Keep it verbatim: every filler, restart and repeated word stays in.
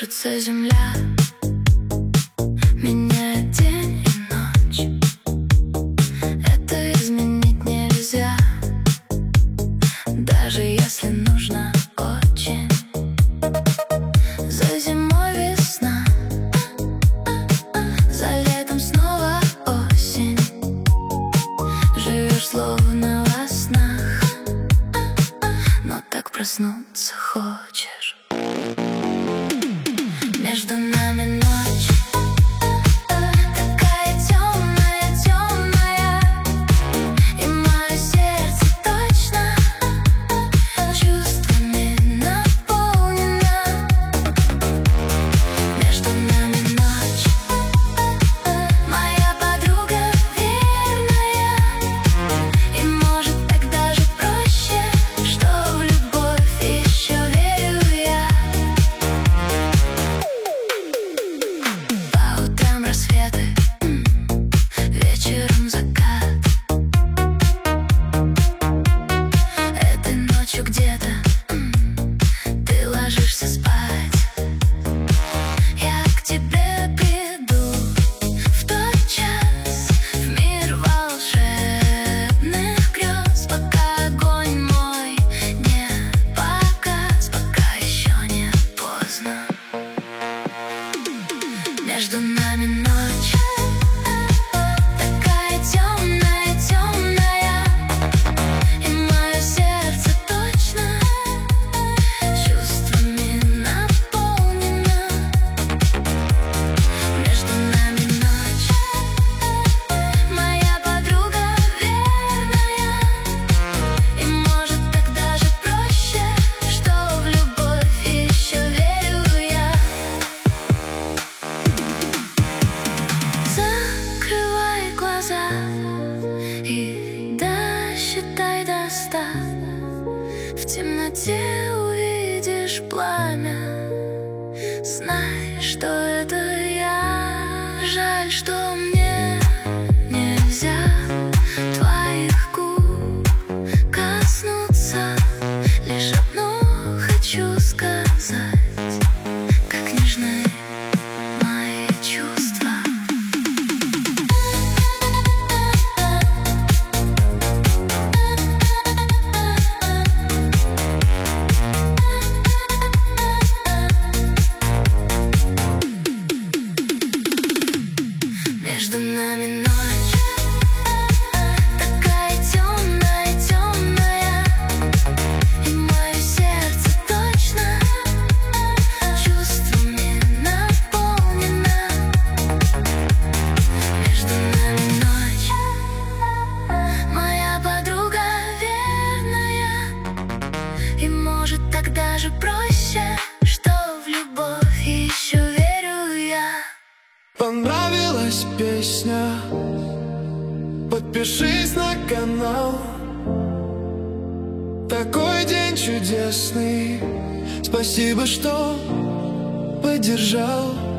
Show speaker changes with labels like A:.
A: Кружится земля, меняет день и ночь. Это изменить нельзя, даже если нужно очень. За зимой весна, за летом снова осень. Живешь словно во снах, но так проснуться хочешь. Между нами ночь, такая темная, темная, и мое сердце точно чувствами наполнено. Между нами ночь, моя подруга верная, и может так даже проще, что в любовь еще верю я. По утрам рассветы, вечером закат. Этой ночью где-то ты ложишься спать. Я к тебе приду в тот час, в мир волшебных грез. Пока огонь мой не погас, пока еще не поздно. Между нами ночь, такая темная, темная, и мое сердце точно чувствами наполнено. Между нами ночь, моя подруга верная, и может так даже проще, что в любовь еще верю я. Закрывай глаза и досчитай до ста. В темноте увидишь пламя. Знай, что это я. Жаль, что мне нельзя твоих губ коснуться. Лишь одно хочу сказать, как нежны мои чувства. Между нами ночь, такая темная, темная, и мое сердце точно чувствами наполнено. Между нами ночь, моя подруга верная, и может так даже проще, что в любовь еще верю я.
B: Понравилась песня? Подпишись на канал. Такой день чудесный. Спасибо, что поддержал.